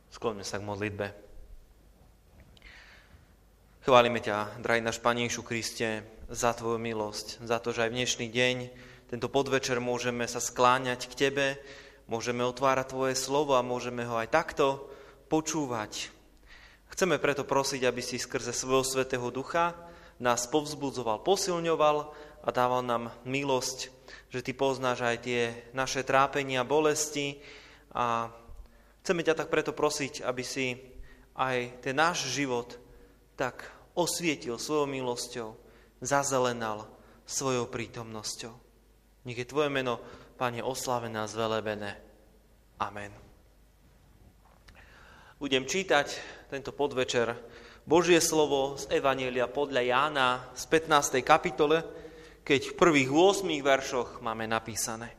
Skloňme sa k modlitbe. Chválime ťa, drahý náš Pane Ježišu Kriste, za Tvoju milosť, za to, že aj v dnešný deň, tento podvečer môžeme sa skláňať k Tebe, môžeme otvárať Tvoje slovo a môžeme ho aj takto počúvať. Chceme preto prosiť, aby si skrze svojho Svätého Ducha nás povzbudzoval, posilňoval a dával nám milosť, že Ty poznáš aj tie naše trápenia, bolesti a chceme ťa tak preto prosiť, aby si aj ten náš život tak osvietil svojou milosťou, zazelenal svojou prítomnosťou. Nech je Tvoje meno, Pane, oslávené a zvelebené. Amen. Budem čítať tento podvečer Božie slovo z Evanjelia podľa Jána z 15. kapitole, keď v prvých 8 veršoch máme napísané.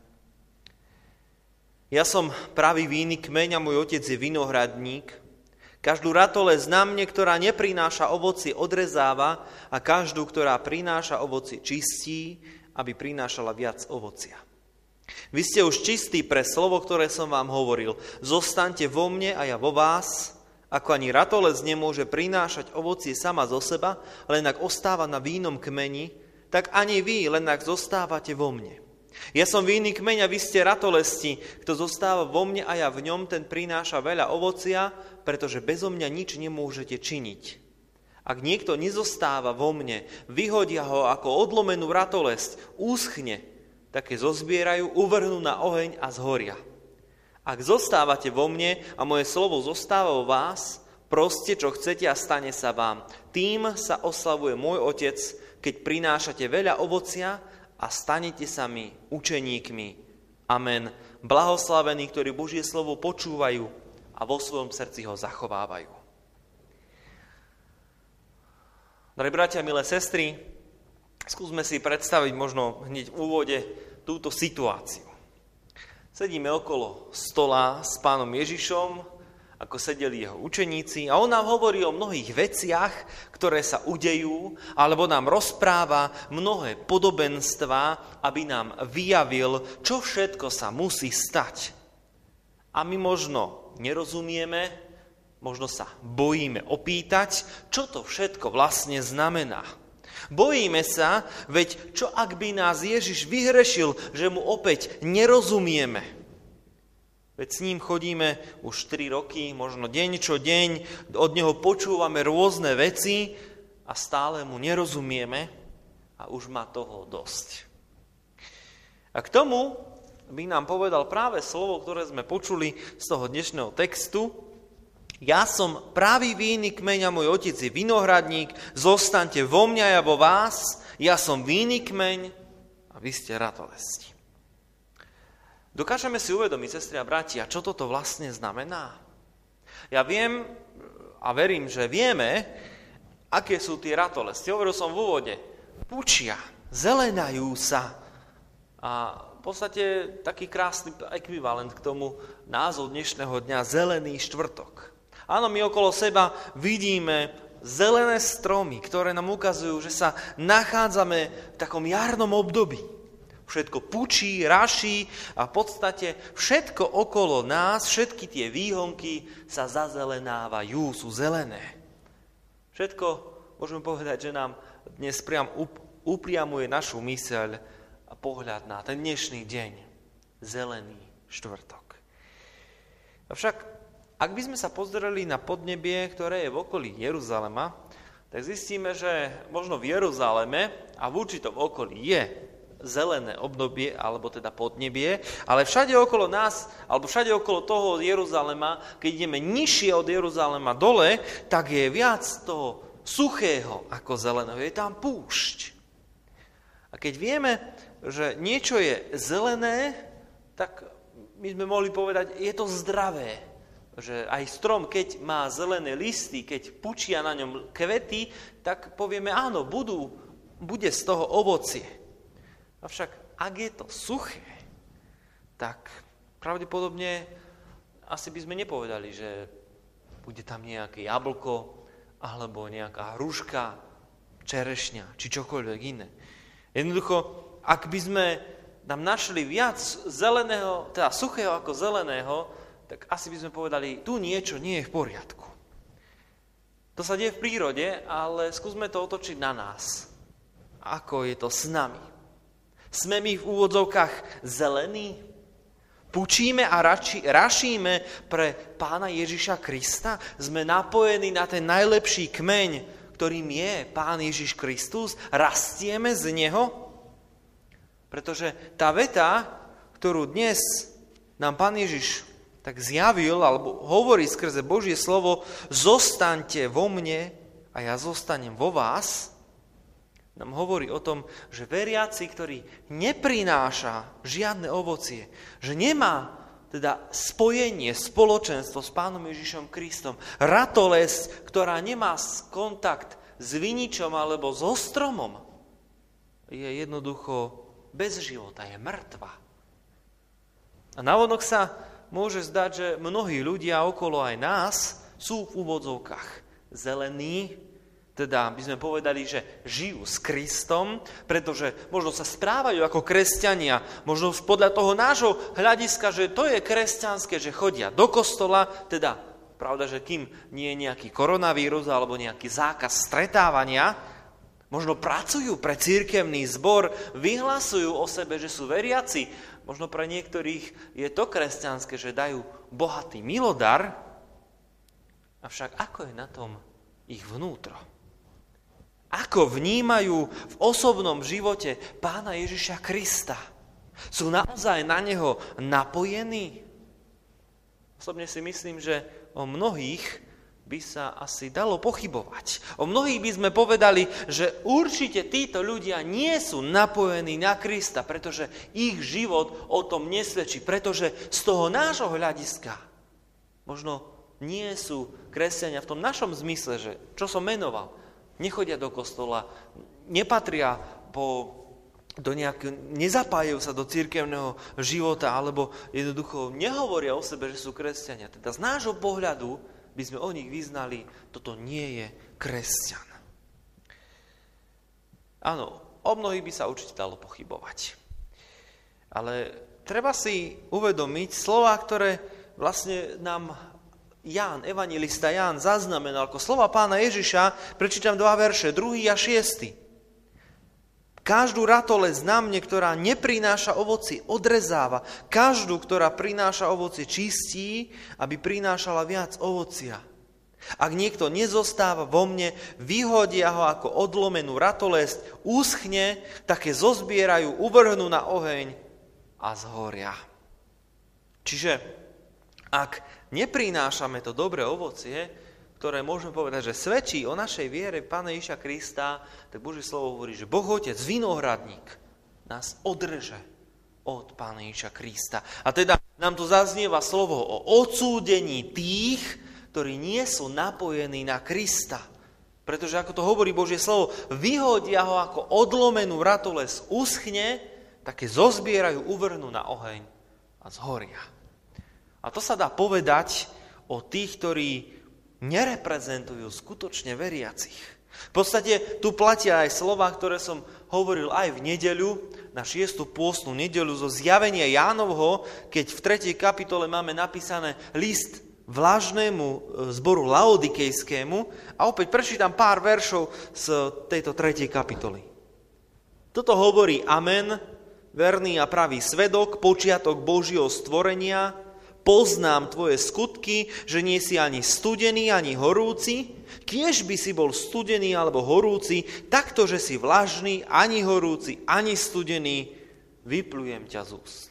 Ja som pravý vinný kmeň a môj otec je vinohradník. Každú ratolesť na mne, ktorá neprináša ovocie, odrezáva a každú, ktorá prináša ovocie, čistí, aby prinášala viac ovocia. Vy ste už čistí pre slovo, ktoré som vám hovoril. Zostaňte vo mne a ja vo vás, ako ani ratolesť nemôže prinášať ovocie sama zo seba, len ak ostáva na vinnom kmeni, tak ani vy, len ak zostávate vo mne. Ja som vinný kmeň a vy ste ratolesti. Kto zostáva vo mne a ja v ňom, ten prináša veľa ovocia, pretože bezo mňa nič nemôžete činiť. Ak niekto nezostáva vo mne, vyhodia ho ako odlomenú ratolesť, úschne, také zozbierajú, uvrhnú na oheň a zhoria. Ak zostávate vo mne a moje slovo zostáva vo vás, proste, čo chcete a stane sa vám. Tým sa oslavuje môj Otec, keď prinášate veľa ovocia a stanete sa mi učeníkmi. Amen. Blahoslavení, ktorí Božie slovo počúvajú a vo svojom srdci ho zachovávajú. Drahí bratia, milé sestry, skúsme si predstaviť možno hneď v úvode túto situáciu. Sedíme okolo stola s Pánom Ježišom, ako sedeli jeho učeníci, a on nám hovorí o mnohých veciach, ktoré sa udejú, alebo nám rozpráva mnohé podobenstvá, aby nám vyjavil, čo všetko sa musí stať. A my možno nerozumieme, možno sa bojíme opýtať, čo to všetko vlastne znamená. Bojíme sa, veď čo ak by nás Ježiš vyhrešil, že mu opäť nerozumieme? Veď s ním chodíme už 3 roky, možno deň čo deň, od neho počúvame rôzne veci a stále mu nerozumieme a už má toho dosť. A k tomu by nám povedal práve slovo, ktoré sme počuli z toho dnešného textu. Ja som pravý vinný kmeň a môj otec je vinohradník, zostaňte vo mňa a ja vo vás, ja som vinný kmeň a vy ste ratolesti. Dokážeme si uvedomiť, sestry a bratia, čo toto vlastne znamená? Ja viem a verím, že vieme, aké sú tie ratolesti. Hovoril som v úvode, pučia, zelenajú sa. A v podstate taký krásny ekvivalent k tomu názov dnešného dňa, Zelený štvrtok. Áno, my okolo seba vidíme zelené stromy, ktoré nám ukazujú, že sa nachádzame v takom jarnom období. Všetko pučí, raší a v podstate všetko okolo nás, všetky tie výhonky sa zazelenávajú, sú zelené. Všetko, môžeme povedať, že nám dnes priam upriamuje našu myseľ a pohľad na ten dnešný deň, Zelený štvrtok. Avšak, ak by sme sa pozreli na podnebie, ktoré je v okolí Jeruzalema, tak zistíme, že možno v Jeruzaleme a v určitom okolí je zelené obdobie, alebo teda podnebie, ale všade okolo nás, alebo všade okolo toho Jeruzalema, keď ideme nižšie od Jeruzalema dole, tak je viac toho suchého ako zeleného. Je tam púšť. A keď vieme, že niečo je zelené, tak my sme mohli povedať, je to zdravé. Že aj strom, keď má zelené listy, keď pučia na ňom kvety, tak povieme, áno, bude z toho ovocie. Avšak, ak je to suché, tak pravdepodobne asi by sme nepovedali, že bude tam nejaké jablko, alebo nejaká hruška, čerešňa, či čokoľvek iné. Jednoducho, ak by sme tam našli viac zeleného, teda suchého ako zeleného, tak asi by sme povedali, tu niečo nie je v poriadku. To sa deje v prírode, ale skúsme to otočiť na nás. Ako je to s nami? Sme my v úvodzovkách zelení? Pučíme a rašíme pre Pána Ježiša Krista? Sme napojení na ten najlepší kmeň, ktorým je Pán Ježiš Kristus? Rastieme z Neho? Pretože tá veta, ktorú dnes nám Pán Ježiš tak zjavil, alebo hovorí skrze Božie slovo, zostaňte vo mne a ja zostanem vo vás, nám hovorí o tom, že veriaci, ktorý neprináša žiadne ovocie, že nemá teda spojenie, spoločenstvo s Pánom Ježišom Kristom, ratolesť, ktorá nemá kontakt s viničom alebo so stromom, je jednoducho bez života, je mŕtva. A navonok sa môže zdať, že mnohí ľudia okolo aj nás sú v úvodzovkách zelení, teda by sme povedali, že žijú s Kristom, pretože možno sa správajú ako kresťania, možno podľa toho nášho hľadiska, že to je kresťanské, že chodia do kostola, teda pravda, že kým nie je nejaký koronavírus alebo nejaký zákaz stretávania, možno pracujú pre cirkevný zbor, vyhlasujú o sebe, že sú veriaci. Možno pre niektorých je to kresťanské, že dajú bohatý milodar, avšak ako je na tom ich vnútro? Ako vnímajú v osobnom živote Pána Ježiša Krista? Sú naozaj na Neho napojení? Osobne si myslím, že o mnohých by sa asi dalo pochybovať. O mnohých by sme povedali, že určite títo ľudia nie sú napojení na Krista, pretože ich život o tom nesvedčí, pretože z toho nášho hľadiska možno nie sú kresťania v tom našom zmysle, že čo som menoval, nechodia do kostola, nepatria nezapájajú sa do cirkevného života, alebo jednoducho nehovoria o sebe, že sú kresťania. Teda z nášho pohľadu by sme o nich vyznali, toto nie je kresťan. Áno, o mnohých by sa určite dalo pochybovať. Ale treba si uvedomiť slova, ktoré vlastne nám evanjelista Ján zaznamenal ako slova Pána Ježiša. Prečítam 2 verše, 2. a 6. Každú ratolesť na mne, ktorá neprináša ovocie, odrezáva. Každú, ktorá prináša ovocie, čistí, aby prinášala viac ovocia. Ak niekto nezostáva vo mne, vyhodia ho ako odlomenú ratolesť, uschne, také zozbierajú, uvrhnú na oheň a zhoria. Čiže ak neprinášame to dobré ovocie, ktoré môžeme povedať, že svedčí o našej viere v Pána Ježiša Krista, tak Božie slovo hovorí, že Boh Otec, vinohradník, nás odreže od Pána Ježiša Krista. A teda nám tu zaznieva slovo o odsúdení tých, ktorí nie sú napojení na Krista. Pretože ako to hovorí Božie slovo, vyhodia ho ako odlomenú ratoles, uschne, také zozbierajú, uvrhnú na oheň a zhoria. A to sa dá povedať o tých, ktorí nereprezentujú skutočne veriacich. V podstate tu platia aj slova, ktoré som hovoril aj v nedeľu, na 6. pôstnu nedeľu zo zjavenia Jánovho, keď v 3. kapitole máme napísané list vlažnému zboru laodikejskému a opäť prečítam pár veršov z tejto 3. kapitoly. Toto hovorí Amen, verný a pravý svedok, počiatok Božieho stvorenia. Poznám tvoje skutky, že nie si ani studený, ani horúci. Kiež by si bol studený alebo horúci, takto, že si vlažný, ani horúci, ani studený, vyplujem ťa z úst.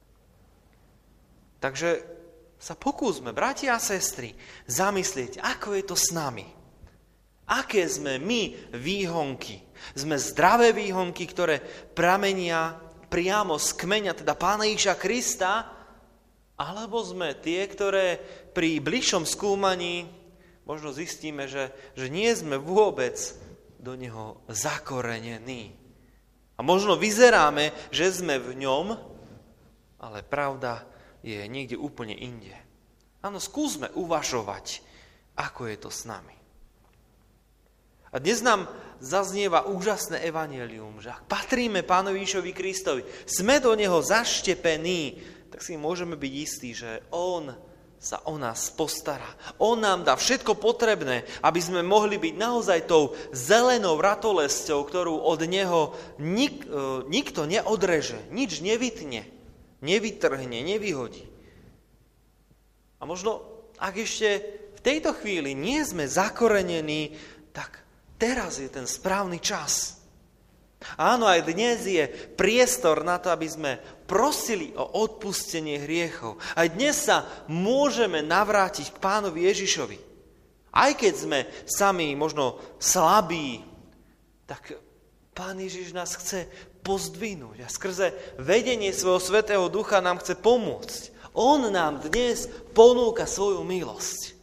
Takže sa pokúsme, bratia a sestry, zamyslieť, ako je to s nami. Aké sme my výhonky? Sme zdravé výhonky, ktoré pramenia priamo z kmeňa, teda Pána Ježiša Krista, alebo sme tie, ktoré pri bližšom skúmaní možno zistíme, že nie sme vôbec do neho zakorenení. A možno vyzeráme, že sme v ňom, ale pravda je niekde úplne inde. Áno, skúsme uvažovať, ako je to s nami. A dnes nám zaznieva úžasné evanjelium, že ak patríme Pánovi Ježišovi Kristovi, sme do neho zaštepení, tak si môžeme byť istí, že on sa o nás postará. On nám dá všetko potrebné, aby sme mohli byť naozaj tou zelenou ratolesťou, ktorú od neho nikto neodreže, nič nevytne, nevytrhne, nevyhodí. A možno, ak ešte v tejto chvíli nie sme zakorenení, tak teraz je ten správny čas. Áno, aj dnes je priestor na to, aby sme prosili o odpustenie hriechov. Aj dnes sa môžeme navrátiť k Pánovi Ježišovi. Aj keď sme sami možno slabí, tak Pán Ježiš nás chce pozdvihnúť a skrze vedenie svojho Svätého Ducha nám chce pomôcť. On nám dnes ponúka svoju milosť.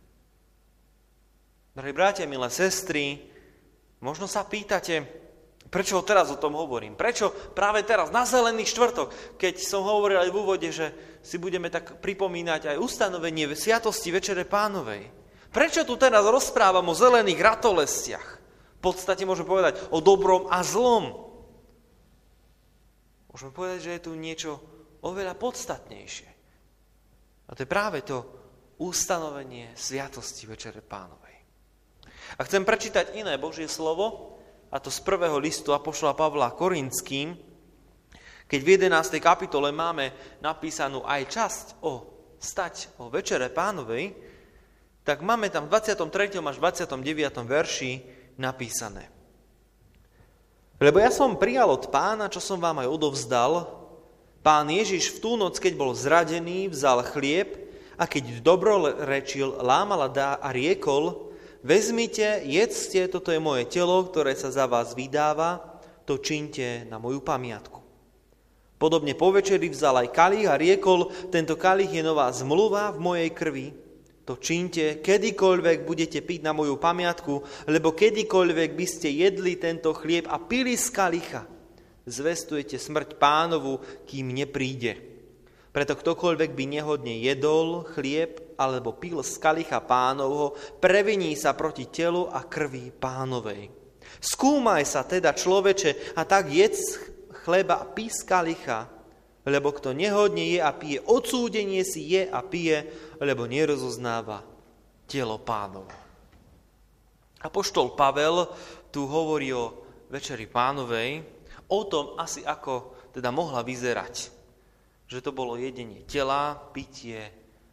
Drahí bratia, milé sestry, možno sa pýtate, prečo teraz o tom hovorím? Prečo práve teraz, na Zelený štvrtok, keď som hovoril aj v úvode, že si budeme tak pripomínať aj ustanovenie Sviatosti Večere Pánovej? Prečo tu teraz rozprávam o zelených ratolestiach? V podstate môžeme povedať o dobrom a zlom. Môžeme povedať, že je tu niečo oveľa podstatnejšie. A to je práve to ustanovenie Sviatosti Večere Pánovej. A chcem prečítať iné Božie slovo, a to z 1. listu apoštola Pavla Korinským, keď v 11. kapitole máme napísanú aj časť o Večere Pánovej, tak máme tam v 23. až 29. verši napísané. Lebo ja som prijal od Pána, čo som vám aj odovzdal. Pán Ježiš v tú noc, keď bol zradený, vzal chlieb a keď dobrorečil, lámal a riekol: vezmite, jedzte, toto je moje telo, ktoré sa za vás vydáva, to čiňte na moju pamiatku. Podobne po večeri vzal aj kalich a riekol: tento kalich je nová zmluva v mojej krvi. To čiňte, kedykoľvek budete piť na moju pamiatku, lebo kedykoľvek by ste jedli tento chlieb a pili z kalicha, zvestujete smrť Pánovu, kým nepríde. Preto ktokoľvek by nehodne jedol chlieb alebo pil z kalicha Pánovho, previní sa proti telu a krvi Pánovej. Skúmaj sa teda, človeče, a tak jedz chleba a pí z kalicha, lebo kto nehodne je a pije, odsúdenie si je a pije, lebo nerozoznáva telo Pánovo. Apoštol Pavel tu hovorí o Večeri Pánovej, o tom asi ako teda mohla vyzerať. Že to bolo jedenie tela, pitie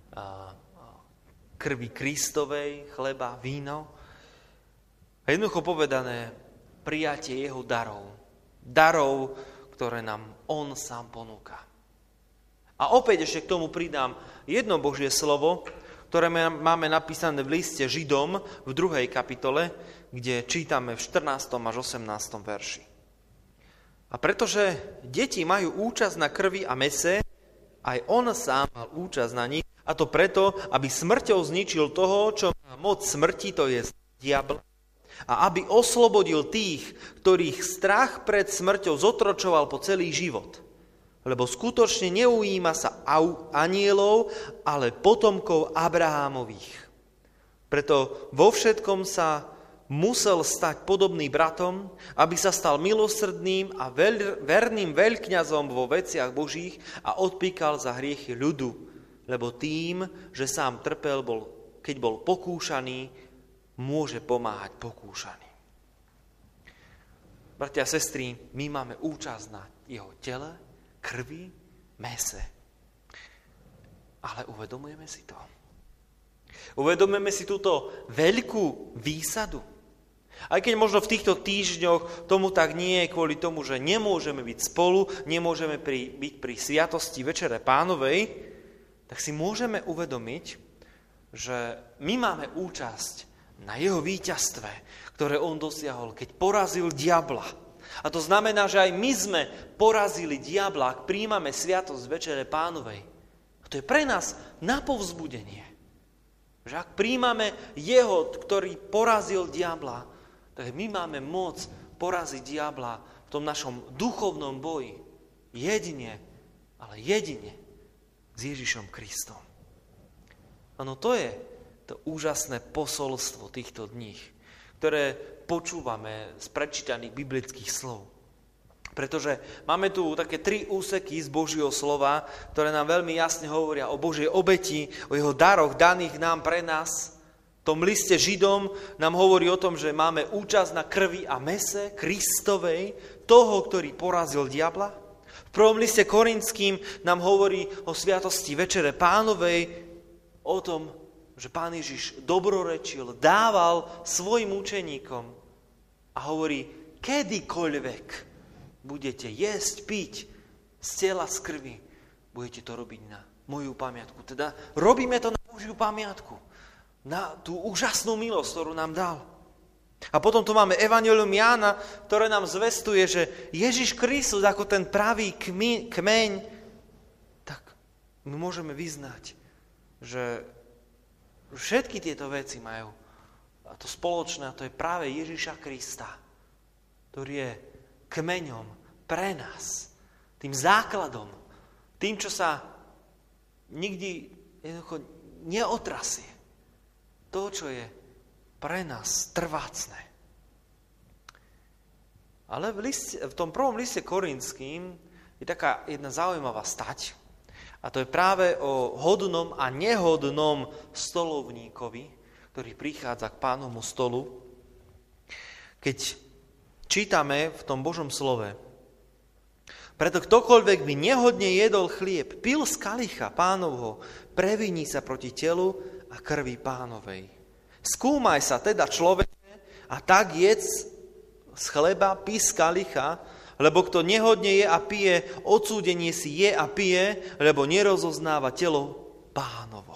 krvi Kristovej, chleba, víno. A jednoducho povedané, prijatie jeho darov. Darov, ktoré nám on sám ponúka. A opäť ešte k tomu pridám jedno Božie slovo, ktoré máme napísané v liste Židom v 2. kapitole, kde čítame v 14. až 18. verši. A pretože deti majú účasť na krvi a mese, aj on sám mal účasť na nich, a to preto, aby smrťou zničil toho, čo má moc smrti, to je diabla, a aby oslobodil tých, ktorých strach pred smrťou zotročoval po celý život. Lebo skutočne neujíma sa anielov, ale potomkov Abrahámových. Preto vo všetkom sa musel stať podobný bratom, aby sa stal milosrdným a verným veľkňazom vo veciach Božích a odpíkal za hriechy ľudu, lebo tým, že sám trpel, keď bol pokúšaný, môže pomáhať pokúšaným. Bratia a sestry, my máme účasť na jeho tele, krvi, mese. Ale uvedomujeme si to. Uvedomujeme si túto veľkú výsadu. Aj keď možno v týchto týždňoch tomu tak nie je kvôli tomu, že nemôžeme byť spolu, nemôžeme byť pri sviatosti Večere Pánovej, tak si môžeme uvedomiť, že my máme účasť na jeho víťazstve, ktoré on dosiahol, keď porazil diabla. A to znamená, že aj my sme porazili diabla, ak príjmame sviatosť Večere Pánovej. A to je pre nás na povzbudenie. Že ak príjmame jeho, ktorý porazil diabla, tak my máme moc poraziť diabla v tom našom duchovnom boji. Jedine, ale jedine s Ježišom Kristom. Áno, to je to úžasné posolstvo týchto dní, ktoré počúvame z prečítaných biblických slov. Pretože máme tu také 3 úseky z Božieho slova, ktoré nám veľmi jasne hovoria o Božej obeti, o jeho daroch daných nám pre nás. V tom liste Židom nám hovorí o tom, že máme účasť na krvi a mese Kristovej, toho, ktorý porazil diabla. V prvom liste Korinským nám hovorí o sviatosti Večere Pánovej, o tom, že Pán Ježiš dobrorečil, dával svojim učeníkom a hovorí, kedykoľvek budete jesť, piť z tela, z krvi, budete to robiť na moju pamiatku. Teda robíme to na Božiu pamiatku, na tú úžasnú milosť, ktorú nám dal. A potom tu máme Evangelium Jána, ktoré nám zvestuje, že Ježiš Kristus ako ten pravý kmeň, tak my môžeme vyznať, že všetky tieto veci majú a to spoločné, a to je práve Ježiša Krista, ktorý je kmeňom pre nás, tým základom, tým, čo sa nikdy jednoducho neotrasie. To, čo je pre nás trvácne. Ale v tom prvom liste Korinským je taká jedna zaujímavá stať, a to je práve o hodnom a nehodnom stolovníkovi, ktorý prichádza k Pánovmu stolu. Keď čítame v tom Božom slove, preto ktokoľvek by nehodne jedol chlieb, pil z kalicha Pánovho, previní sa proti telu a krvi Pánovej. Skúmaj sa teda, človeče, a tak jedz z chleba, pí z kalicha, lebo kto nehodne je a pije, odsúdenie si je a pije, lebo nerozoznáva telo Pánovo.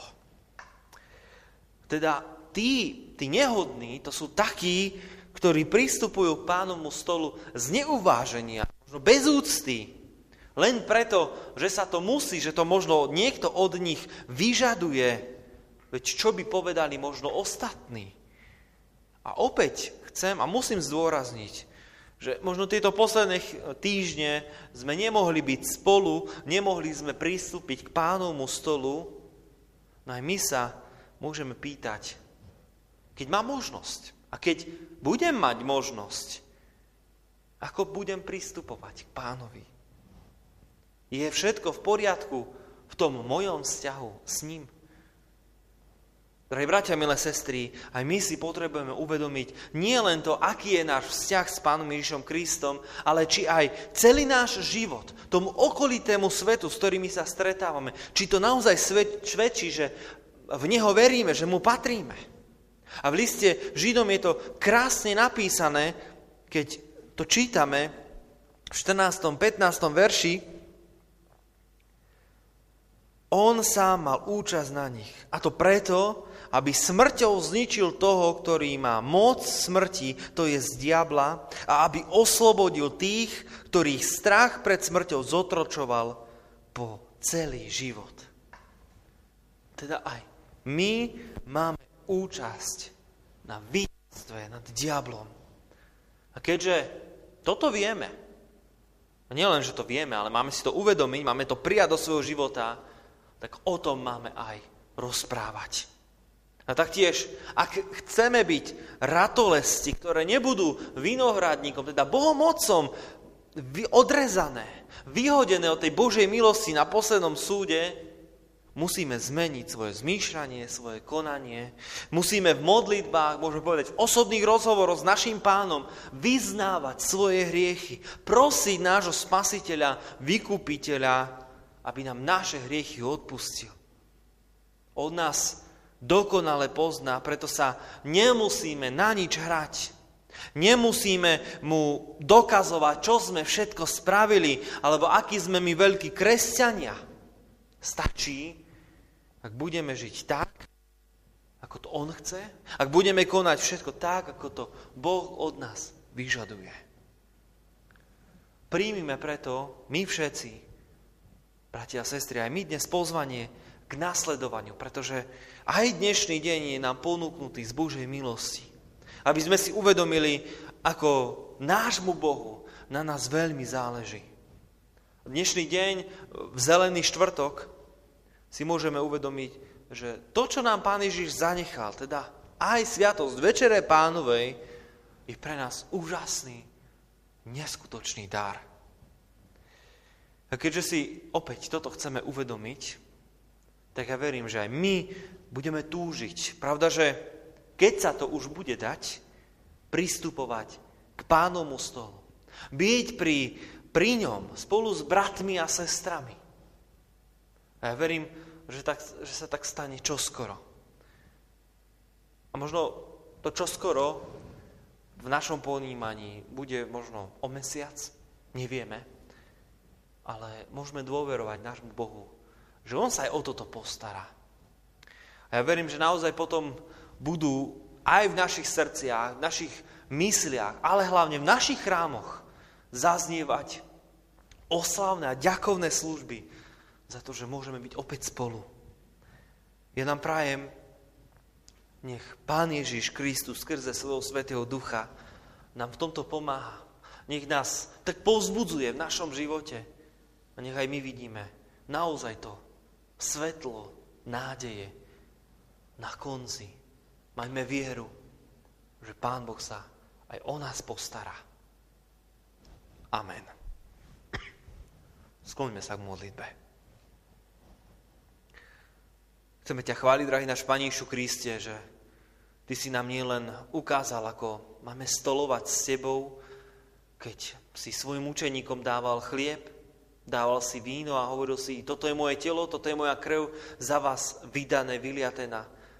Teda tí nehodní, to sú takí, ktorí pristupujú k Pánovmu stolu z neuváženia, možno bez úcty, len preto, že sa to musí, že to možno niekto od nich vyžaduje, veď čo by povedali možno ostatní. A opäť chcem a musím zdôrazniť, že možno tieto posledné týždne sme nemohli byť spolu, nemohli sme pristúpiť k Pánovmu stolu, no aj my sa môžeme pýtať, keď mám možnosť a keď budem mať možnosť, ako budem pristupovať k Pánovi. Je všetko v poriadku v tom mojom vzťahu s ním? Drahí bratia, milé sestry, aj my si potrebujeme uvedomiť nie len to, aký je náš vzťah s Pánom Ježišom Kristom, ale či aj celý náš život, tomu okolitému svetu, s ktorými sa stretávame, či to naozaj svedčí, že v Neho veríme, že Mu patríme. A v liste Židom je to krásne napísané, keď to čítame v 14. 15. verši, on sám mal účasť na nich. A to preto, aby smrťou zničil toho, ktorý má moc smrti, to je z diabla, a aby oslobodil tých, ktorých strach pred smrťou zotročoval po celý život. Teda aj my máme účasť na víťazstve nad diablom. A keďže toto vieme, a nielen, že to vieme, ale máme si to uvedomiť, máme to prijať do svojho života, tak o tom máme aj rozprávať. A taktiež, ak chceme byť ratolesti, ktoré nebudú vinohradníkom, teda Bohom Otcom odrezané, vyhodené od tej Božej milosti na poslednom súde, musíme zmeniť svoje zmýšľanie, svoje konanie. Musíme v modlitbách, môžeme povedať, v osobných rozhovoroch s naším Pánom vyznávať svoje hriechy, prosiť nášho Spasiteľa, Vykupiteľa, aby nám naše hriechy odpustil. Od nás dokonale pozná, preto sa nemusíme na nič hrať. Nemusíme mu dokazovať, čo sme všetko spravili, alebo akí sme my veľkí kresťania. Stačí, ak budeme žiť tak, ako to on chce, ak budeme konať všetko tak, ako to Boh od nás vyžaduje. Príjmime preto my všetci, bratia a sestry, aj my dnes pozvanie k nasledovaniu, pretože aj dnešný deň je nám ponúknutý z Božej milosti. Aby sme si uvedomili, ako nášmu Bohu na nás veľmi záleží. Dnešný deň, v Zelený štvrtok, si môžeme uvedomiť, že to, čo nám Pán Ježiš zanechal, teda aj sviatosť Večere Pánovej, je pre nás úžasný, neskutočný dar. A keďže si opäť toto chceme uvedomiť, tak ja verím, že aj my budeme túžiť. Pravda, že keď sa to už bude dať, pristupovať k Pánovmu stolu. Byť pri ňom spolu s bratmi a sestrami. A ja verím, že sa tak stane čoskoro. A možno to čoskoro v našom ponímaní bude možno o mesiac, nevieme, ale môžeme dôverovať nášmu Bohu, že On sa aj o toto postará. A ja verím, že naozaj potom budú aj v našich srdciach, v našich mysliach, ale hlavne v našich chrámoch zaznievať oslavné a ďakovné služby za to, že môžeme byť opäť spolu. Ja nám prajem, nech Pán Ježiš Kristus skrze svojho Svätého Ducha nám v tomto pomáha. Nech nás tak povzbudzuje v našom živote a nech aj my vidíme naozaj to svetlo nádeje na konci. Majme vieru, že Pán Boh sa aj o nás postará. Amen. Skloňme sa k modlitbe. Chceme ťa chváliť, drahý náš Pane Ježišu Kriste, že Ty si nám nielen ukázal, ako máme stolovať s Tebou, keď si svojim učeníkom dával chlieb, dával si víno a hovoril si, toto je moje telo, toto je moja krv, za vás vydané, vyliaté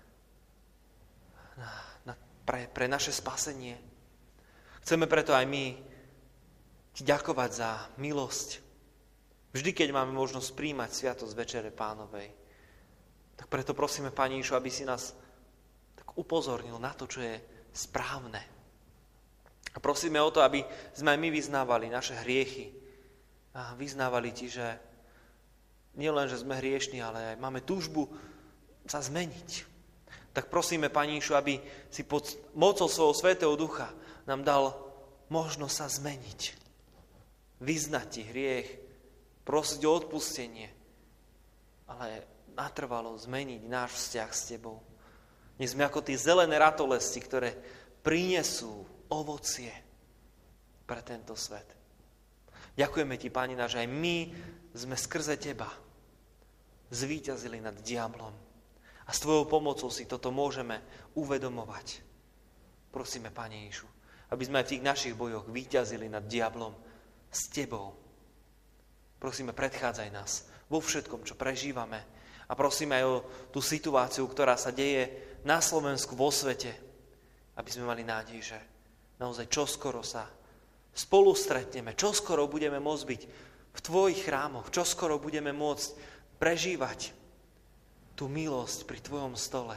pre naše spasenie. Chceme preto aj my Ti ďakovať za milosť. Vždy, keď máme možnosť príjmať sviatosť Večere Pánovej. Tak preto prosíme, Pane Ježišu, aby si nás tak upozornil na to, čo je správne. A prosíme o to, aby sme aj my vyznávali naše hriechy. A vyznávali Ti, že nielen, že sme hriešni, ale aj máme túžbu sa zmeniť. Tak prosíme, Pane Ježišu, aby si pod mocou svojho Svätého Ducha nám dal možnosť sa zmeniť. Vyznať Ti hriech, prosiť o odpustenie, ale natrvalo zmeniť náš vzťah s Tebou. Nech sme ako tie zelené ratolesti, ktoré prinesú ovocie pre tento svet. Ďakujeme Ti, Pane náš, že aj my sme skrze Teba zvíťazili nad diablom. A s Tvojou pomocou si toto môžeme uvedomovať. Prosíme, Pane Ježišu, aby sme aj v tých našich bojoch víťazili nad diablom s Tebou. Prosíme, predchádzaj nás vo všetkom, čo prežívame. A prosíme aj o tú situáciu, ktorá sa deje na Slovensku, vo svete, aby sme mali nádej, že naozaj čoskoro sa spolu stretneme, čoskoro budeme môcť byť v Tvojich chrámoch, čoskoro budeme môcť prežívať tú milosť pri Tvojom stole.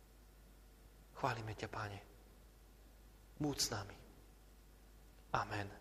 Chválime ťa, Pane. Buď s nami. Amen.